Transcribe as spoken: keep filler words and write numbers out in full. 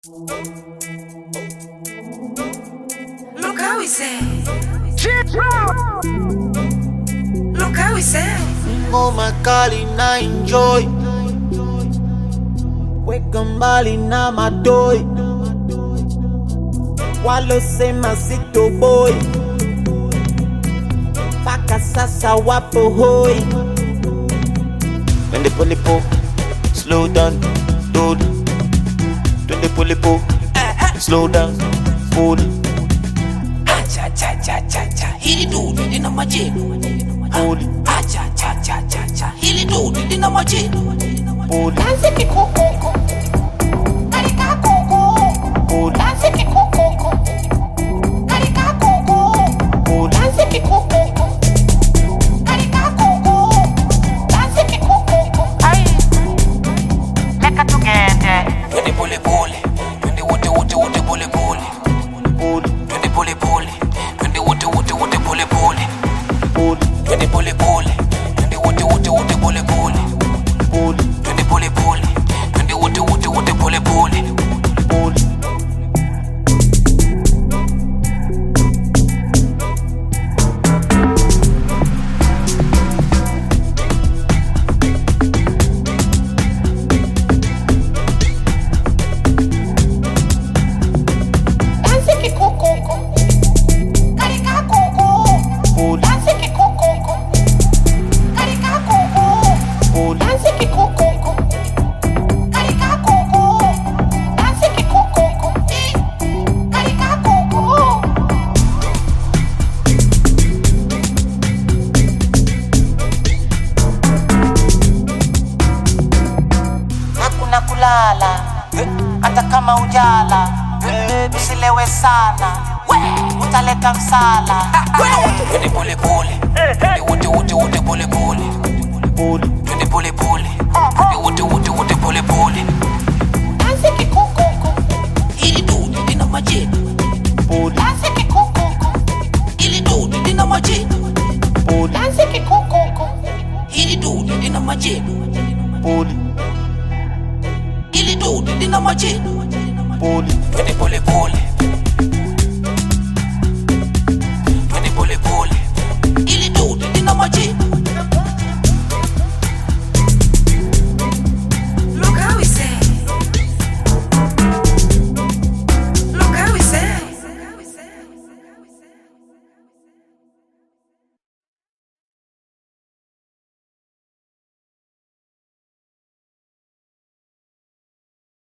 Look how we say. Look how we say. Ngoma kali na enjoy, weka mbali na madoi, walosema sitoboy, paka sasa wapo hoi. Twende pole po, slow down, dude. Twende pole po, slow down, pull. Acha cha cha cha cha. Hili dude lina majini. Pull, Acha cha cha cha cha. Hili dude lina majini. pull, Danse que cococo, carica coco. pull, Danse que cococo, carica coco. pull. Danse que cococo, carica coco. Danse que cococo. Ay, leka together. Twende pole pole. Twende wote wote wote pole pole. Pull, Twende pole pole. Twende wote wote wote pole pole. pull, Twende pole pole. Twende wote wote wote pole pole. pull, Twende pole pole. Twende wote wote wote pole pole. pull. Danse que cococo, carica coco. Pull, Danse que cococo, carica coco. pull, Danse que cococo, carica coco. Danse que cococo, eh, carica coco. Hakuna kulala, hata kama ujala, usilewe sana, utaleta msala. Twende pole pole. Twende wote wote wote pole pole. pull, Twende pole pole. Twende wote wote wote pole pole. Danse que cococo, Hili dude lina majini. pull, danse que cococo, Hili dude lina majini. pull, danse que cococo. Hili dude lina majini. pull, Hili dude lina majini. pull. Twende pole pole. Twende pole pole. Hili dude lina majini.